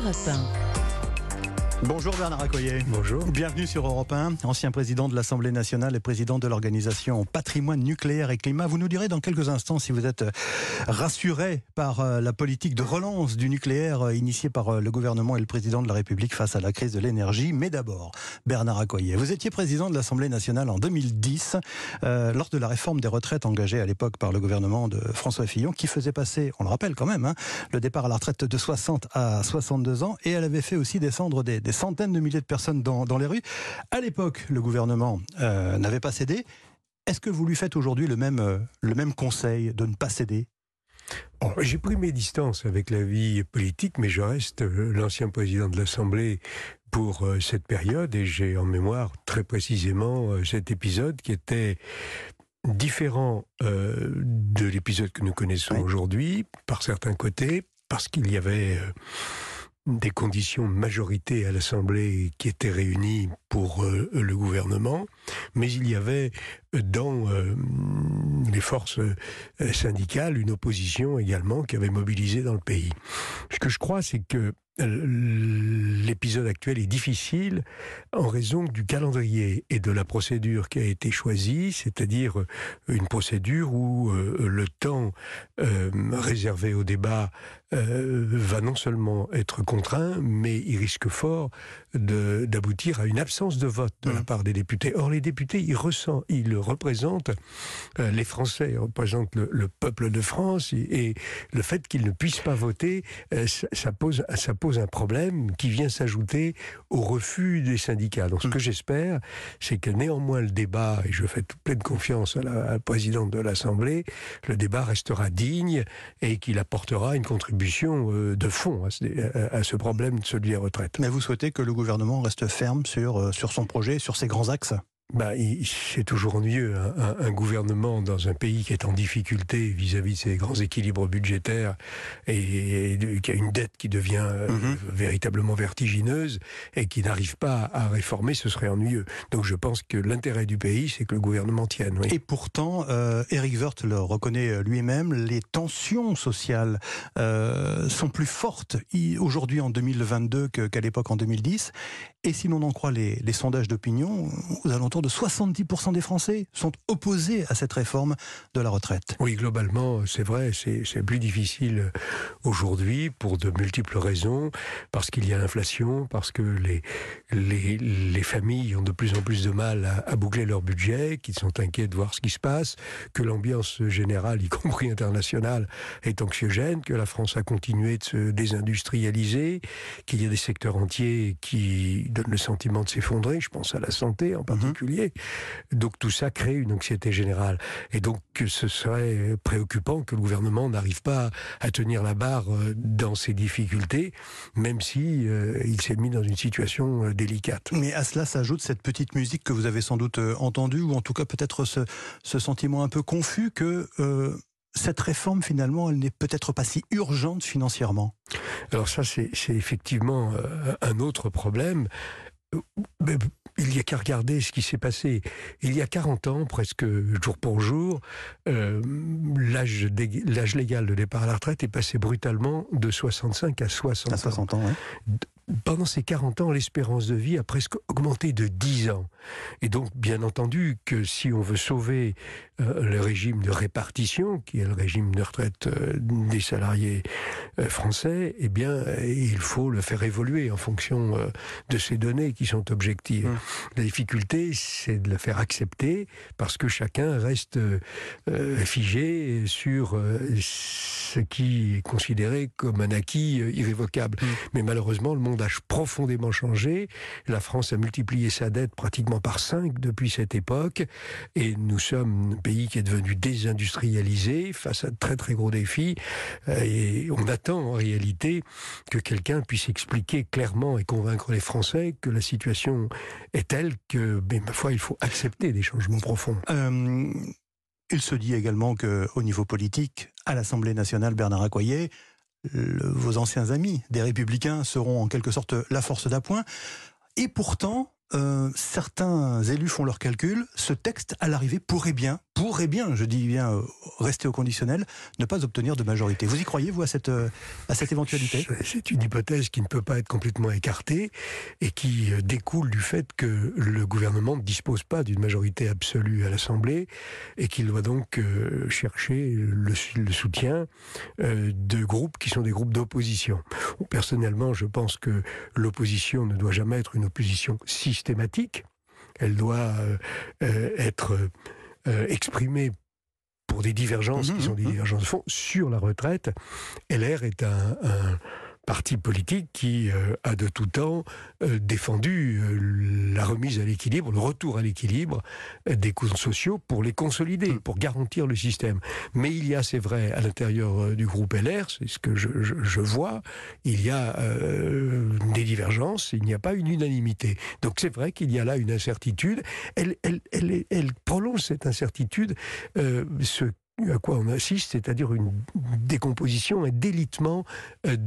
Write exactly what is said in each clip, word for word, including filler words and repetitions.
Europe un. Bonjour Bernard Accoyer. Bonjour. Bienvenue sur Europe un, ancien président de l'Assemblée nationale et président de l'organisation Patrimoine nucléaire et climat. Vous nous direz dans quelques instants si vous êtes rassuré par la politique de relance du nucléaire initiée par le gouvernement et le président de la République face à la crise de l'énergie. Mais d'abord, Bernard Accoyer, vous étiez président de l'Assemblée nationale en deux mille dix, euh, lors de la réforme des retraites engagée à l'époque par le gouvernement de François Fillon, qui faisait passer, on le rappelle quand même, hein, le départ à la retraite de soixante à soixante-deux ans, et elle avait fait aussi descendre des, des centaines de milliers de personnes dans, dans les rues. À l'époque, le gouvernement euh, n'avait pas cédé. Est-ce que vous lui faites aujourd'hui le même, euh, le même conseil de ne pas céder ? Bon, j'ai pris mes distances avec la vie politique, mais je reste euh, l'ancien président de l'Assemblée pour euh, cette période, et j'ai en mémoire très précisément euh, cet épisode qui était différent euh, de l'épisode que nous connaissons oui. aujourd'hui, par certains côtés, parce qu'il y avait... Euh, des conditions de majorité à l'Assemblée qui étaient réunies pour euh, le gouvernement, mais il y avait dans euh, les forces euh, syndicales une opposition également qui avait mobilisé dans le pays. Ce que je crois, c'est que l'épisode actuel est difficile en raison du calendrier et de la procédure qui a été choisie, c'est-à-dire une procédure où euh, le temps euh, réservé au débat euh, va non seulement être contraint, mais il risque fort de, d'aboutir à une absence de vote de la part des députés. Or, les députés, ils, ressent, ils représentent euh, les Français, ils représentent le, le peuple de France, et, et le fait qu'ils ne puissent pas voter, euh, ça, ça pose, ça pose un problème qui vient s'ajouter au refus des syndicats. Donc ce que j'espère, c'est que néanmoins le débat, et je fais toute pleine confiance à la, à la présidente de l'Assemblée, le débat restera digne et qu'il apportera une contribution euh, de fond à ce, à, à ce problème de celui des retraites. Mais vous souhaitez que le gouvernement reste ferme sur, euh, sur son projet, sur ses grands axes ? Bah, c'est toujours ennuyeux, hein, un, un gouvernement dans un pays qui est en difficulté vis-à-vis de ses grands équilibres budgétaires et, et, et qui a une dette qui devient euh, mm-hmm. véritablement vertigineuse et qui n'arrive pas à réformer, ce serait ennuyeux. Donc je pense que l'intérêt du pays, c'est que le gouvernement tienne. Oui. Et pourtant, euh, Éric Woerth le reconnaît lui-même, les tensions sociales euh, sont plus fortes aujourd'hui en deux mille vingt-deux que, qu'à l'époque en deux mille dix. Et si l'on en croit les, les sondages d'opinion, aux alentours de soixante-dix pour cent des Français sont opposés à cette réforme de la retraite. Oui, globalement, c'est vrai, c'est, c'est plus difficile aujourd'hui pour de multiples raisons, parce qu'il y a l'inflation, parce que les, les, les familles ont de plus en plus de mal à, à boucler leur budget, qu'ils sont inquiets de voir ce qui se passe, que l'ambiance générale, y compris internationale, est anxiogène, que la France a continué de se désindustrialiser, qu'il y a des secteurs entiers qui donnent le sentiment de s'effondrer, je pense à la santé en particulier. Mmh. Donc tout ça crée une anxiété générale. Et donc ce serait préoccupant que le gouvernement n'arrive pas à tenir la barre dans ces difficultés, même si euh, il s'est mis dans une situation délicate. Mais à cela s'ajoute cette petite musique que vous avez sans doute entendue, ou en tout cas peut-être ce, ce sentiment un peu confus que euh, cette réforme finalement elle n'est peut-être pas si urgente financièrement. Alors ça c'est, c'est effectivement euh, un autre problème. Mais il n'y a qu'à regarder ce qui s'est passé. Il y a quarante ans, presque jour pour jour, euh, l'âge, dé- l'âge légal de départ à la retraite est passé brutalement de soixante-cinq à soixante ans. À soixante ans, oui. Pendant ces quarante ans, l'espérance de vie a presque augmenté de dix ans. Et donc, bien entendu, que si on veut sauver euh, le régime de répartition, qui est le régime de retraite euh, des salariés euh, français, eh bien, euh, il faut le faire évoluer en fonction euh, de ces données qui sont objectives. Mmh. La difficulté, c'est de le faire accepter, parce que chacun reste euh, figé sur euh, ce qui est considéré comme un acquis euh, irrévocable. Mmh. Mais malheureusement, le monde a profondément changé. La France a multiplié sa dette pratiquement par cinq depuis cette époque, et nous sommes un pays qui est devenu désindustrialisé face à de très très gros défis, et on attend en réalité que quelqu'un puisse expliquer clairement et convaincre les Français que la situation est telle que, mais ma foi, il faut accepter des changements profonds. Euh, il se dit également qu'au niveau politique, à l'Assemblée nationale, Bernard Accoyer, Le, vos anciens amis des Républicains seront en quelque sorte la force d'appoint. Et pourtant, euh, certains élus font leurs calculs. Ce texte, à l'arrivée, pourrait bien pourrait bien, je dis bien, rester au conditionnel, ne pas obtenir de majorité. Vous y croyez, vous, à cette, à cette éventualité ? C'est une hypothèse qui ne peut pas être complètement écartée et qui découle du fait que le gouvernement ne dispose pas d'une majorité absolue à l'Assemblée et qu'il doit donc chercher le, le soutien de groupes qui sont des groupes d'opposition. Personnellement, je pense que l'opposition ne doit jamais être une opposition systématique. Elle doit euh, être euh, exprimée pour des divergences mmh, qui sont des mmh. divergences de fond. Sur la retraite, L R est un, un parti politique qui euh, a de tout temps euh, défendu euh, la remise à l'équilibre, le retour à l'équilibre euh, des comptes sociaux pour les consolider, mmh. pour garantir le système. Mais il y a, c'est vrai, à l'intérieur euh, du groupe L R, c'est ce que je, je, je vois, il y a euh, des divergences, il n'y a pas une unanimité. Donc c'est vrai qu'il y a là une incertitude. Elle, elle, elle, elle, elle prolonge cette incertitude, euh, ce à quoi on assiste, c'est-à-dire une décomposition, un délitement euh,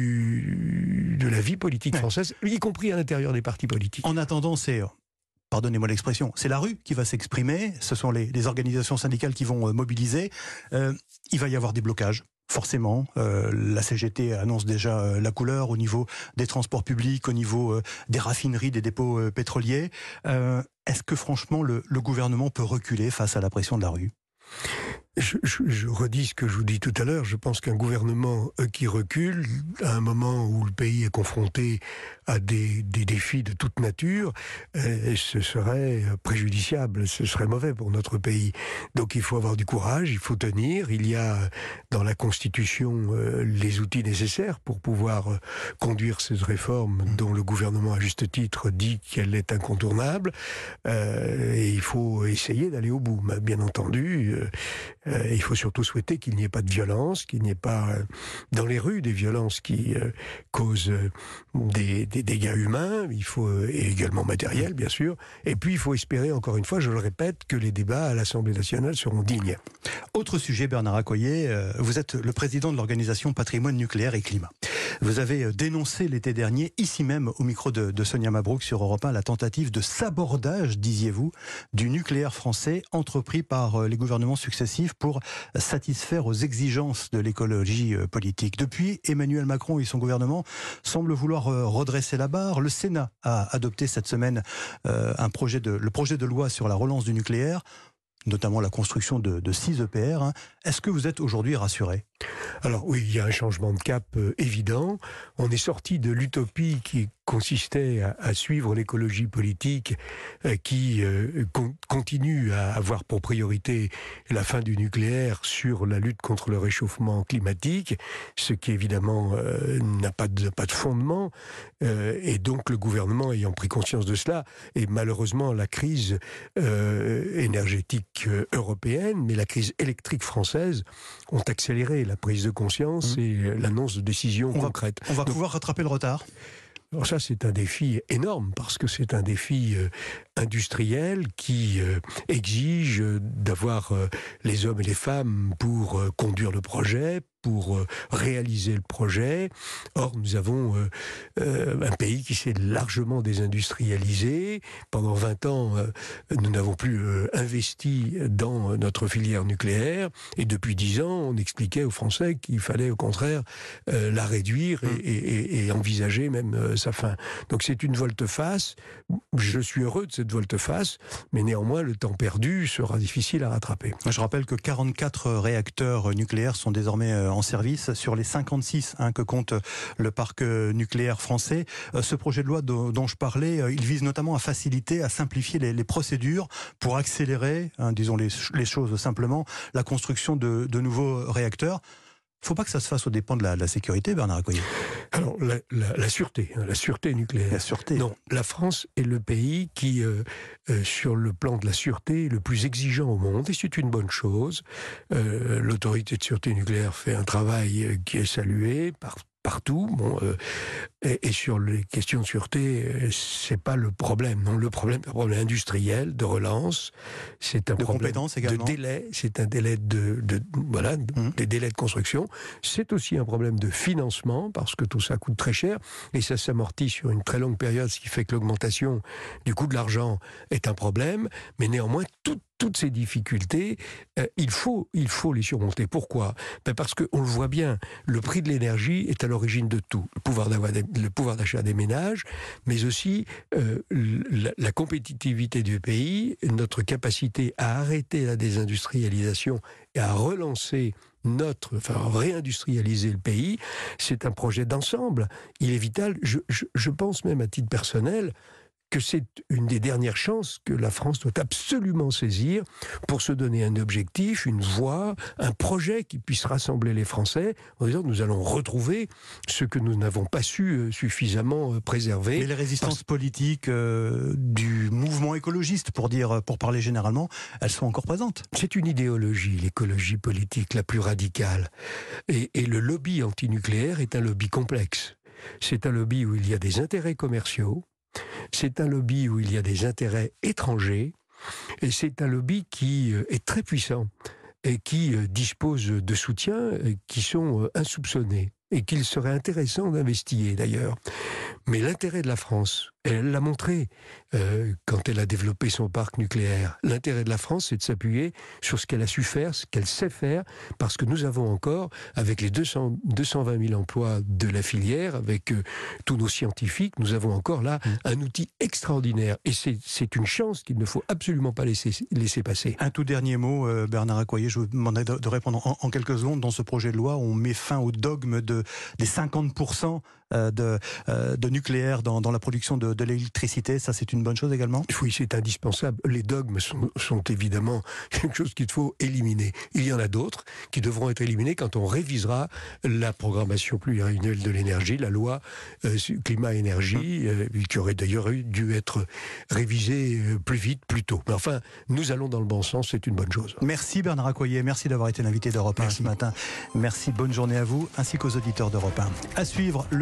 du, de la vie politique française, y compris à l'intérieur des partis politiques. En attendant, c'est... Pardonnez-moi l'expression, c'est la rue qui va s'exprimer, ce sont les, les organisations syndicales qui vont euh, mobiliser. Euh, il va y avoir des blocages, forcément. Euh, la C G T annonce déjà euh, la couleur au niveau des transports publics, au niveau euh, des raffineries, des dépôts euh, pétroliers. Euh, est-ce que franchement le, le gouvernement peut reculer face à la pression de la rue ? Je, je, je redis ce que je vous dis tout à l'heure, je pense qu'un gouvernement euh, qui recule, à un moment où le pays est confronté à des, des défis de toute nature, euh, ce serait préjudiciable, ce serait mauvais pour notre pays. Donc il faut avoir du courage, il faut tenir, il y a dans la Constitution euh, les outils nécessaires pour pouvoir euh, conduire cette réforme dont le gouvernement à juste titre dit qu'elle est incontournable, euh, et il faut essayer d'aller au bout. Mais bien entendu, euh, Euh, il faut surtout souhaiter qu'il n'y ait pas de violence, qu'il n'y ait pas euh, dans les rues des violences qui euh, causent euh, des, des dégâts humains, il faut, euh, et également matériels bien sûr, et puis il faut espérer encore une fois, je le répète, que les débats à l'Assemblée nationale seront dignes. Autre sujet, Bernard Accoyer, euh, vous êtes le président de l'organisation Patrimoine nucléaire et climat. Vous avez dénoncé l'été dernier, ici même au micro de, de Sonia Mabrouk sur Europe un, la tentative de sabordage, disiez-vous, du nucléaire français entrepris par les gouvernements successifs pour satisfaire aux exigences de l'écologie politique. Depuis, Emmanuel Macron et son gouvernement semblent vouloir redresser la barre. Le Sénat a adopté cette semaine euh, un projet de, le projet de loi sur la relance du nucléaire, notamment la construction de, de six E P R. Hein. Est-ce que vous êtes aujourd'hui rassuré ? Alors oui, il y a un changement de cap euh, évident. On est sorti de l'utopie qui consistait à, à suivre l'écologie politique euh, qui euh, con, continue à avoir pour priorité la fin du nucléaire sur la lutte contre le réchauffement climatique, ce qui évidemment euh, n'a pas de, pas de fondement. Euh, et donc le gouvernement ayant pris conscience de cela, et malheureusement la crise euh, énergétique euh, européenne, mais la crise électrique française ont accéléré la prise de conscience mmh. et l'annonce de décisions on concrètes. Va, on va Donc, pouvoir rattraper le retard ? Alors ça, c'est un défi énorme, parce que c'est un défi euh, industriel qui euh, exige euh, d'avoir euh, les hommes et les femmes pour euh, conduire le projet, pour euh, réaliser le projet. Or, nous avons euh, euh, un pays qui s'est largement désindustrialisé. Pendant vingt ans, euh, nous n'avons plus euh, investi dans notre filière nucléaire. Et depuis dix ans, on expliquait aux Français qu'il fallait au contraire euh, la réduire et, et, et envisager même euh, sa fin. Donc c'est une volte-face. Je suis heureux de cette volte-face, mais néanmoins, le temps perdu sera difficile à rattraper. Je rappelle que quarante-quatre réacteurs nucléaires sont désormais en service sur les cinquante-six hein, que compte le parc nucléaire français. Ce projet de loi dont, dont je parlais, il vise notamment à faciliter, à simplifier les, les procédures pour accélérer, hein, disons les, les choses simplement, la construction de, de nouveaux réacteurs. Il ne faut pas que ça se fasse aux dépens de la, de la sécurité, Bernard Accoyer. Alors, la, la, la sûreté, hein, la sûreté nucléaire. La sûreté. Non, la France est le pays qui, euh, euh, sur le plan de la sûreté, est le plus exigeant au monde, et c'est une bonne chose. Euh, l'autorité de sûreté nucléaire fait un travail qui est salué par partout, bon, euh, et, et sur les questions de sûreté, euh, c'est pas le problème. Non, le problème, c'est un problème industriel, de relance, c'est un de problème également. de délai, c'est un délai de, de voilà, mmh. des délais de construction. C'est aussi un problème de financement, parce que tout ça coûte très cher, et ça s'amortit sur une très longue période, ce qui fait que l'augmentation du coût de l'argent est un problème, mais néanmoins, tout, toutes ces difficultés, euh, il, faut, il faut les surmonter. Pourquoi ? Ben parce qu'on le voit bien, le prix de l'énergie est à l'origine de tout. Le pouvoir, le pouvoir d'achat des ménages, mais aussi euh, la, la compétitivité du pays, notre capacité à arrêter la désindustrialisation et à relancer notre, enfin réindustrialiser le pays, c'est un projet d'ensemble. Il est vital, je, je, je pense même à titre personnel, que c'est une des dernières chances que la France doit absolument saisir pour se donner un objectif, une voie, un projet qui puisse rassembler les Français en disant que nous allons retrouver ce que nous n'avons pas su suffisamment préserver. Mais les résistances Parce... politiques euh, du mouvement écologiste, pour dire, pour parler généralement, elles sont encore présentes. C'est une idéologie, l'écologie politique la plus radicale. Et, et le lobby antinucléaire est un lobby complexe. C'est un lobby où il y a des intérêts commerciaux, c'est un lobby où il y a des intérêts étrangers, et c'est un lobby qui est très puissant et qui dispose de soutiens qui sont insoupçonnés et qu'il serait intéressant d'investiguer d'ailleurs. Mais l'intérêt de la France, elle l'a montré euh, quand elle a développé son parc nucléaire. L'intérêt de la France, c'est de s'appuyer sur ce qu'elle a su faire, ce qu'elle sait faire, parce que nous avons encore, avec les deux cents, deux cent vingt mille emplois de la filière, avec euh, tous nos scientifiques, nous avons encore là un outil extraordinaire. Et c'est, c'est une chance qu'il ne faut absolument pas laisser, laisser passer. Un tout dernier mot, euh, Bernard Accoyer, je vous demandais de, de répondre en, en quelques secondes. Dans ce projet de loi, on met fin au dogme de, des cinquante pour cent de, de nucléaire dans, dans la production de, de l'électricité. Ça, c'est une bonne chose également ? Oui, c'est indispensable. Les dogmes sont, sont évidemment quelque chose qu'il faut éliminer. Il y en a d'autres qui devront être éliminés quand on révisera la programmation pluriannuelle de l'énergie, la loi euh, climat-énergie, euh, qui aurait d'ailleurs dû être révisée plus vite, plus tôt. Mais enfin, nous allons dans le bon sens, c'est une bonne chose. Merci Bernard Accoyer, merci d'avoir été l'invité d'Europe un ce matin. Merci, bonne journée à vous, ainsi qu'aux auditeurs d'Europe un. À suivre le